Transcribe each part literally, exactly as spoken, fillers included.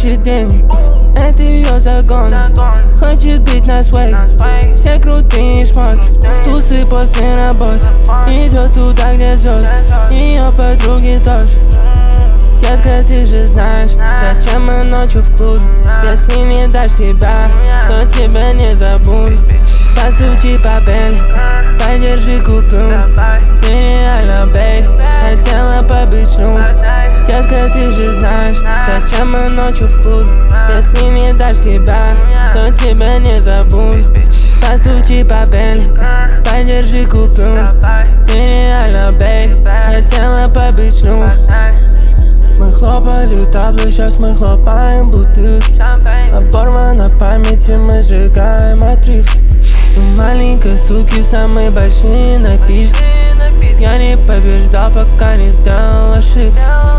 хочет денег, это ее загон. Хочет бить на свей, все крутые шмотки, тусы после работы. Идет туда, где звезды, ее подруги тоже. Детка, ты же знаешь, зачем мы ночью в клубе. Если не дашь себя, то тебя не забудут. Постучи по Бенли, подержи купюру. Ты реально, бейб, хотела побыть шнур. Детка, ты же знаешь, зачем мы ночью в клубе. Если не дашь себя, то тебя не забудут. Постучи по Бенли, подержи купюру. Ты реально, бейб, хотела побыть шнур. Мы хлопали таблы, сейчас мы хлопаем бутылки. Оборвана память, и мы сжигаем отрывки. У маленькой суки самые большие напитки. Я не побеждал, пока не сделал ошибки.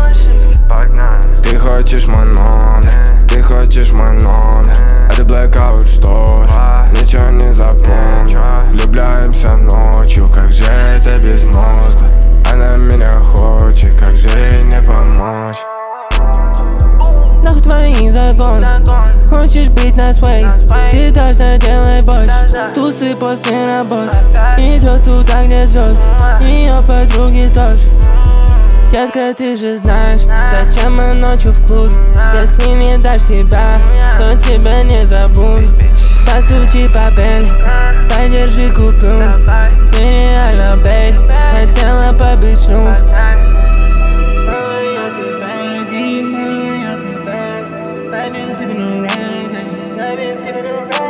Ты хочешь мой номер, ты хочешь мой номер. Это blackout story, ничего не запомню. Влюбляемся ночью, как же это без мозга. Она меня хочет, как же ей не помочь. Нахуй твои загоны, хочешь быть на свей, ты должна делать больше. Тусы после работы, идет туда, где звезды, ее подруги тоже. Детка, ты же знаешь, зачем мы ночью в клубе. Если не дашь себя, то тебя не забудут. Постучи по Бенли, подержи купюру. Ты реально, бейб, хотела побыть шнур. I've been sipping on rain, I've been sipping on rain.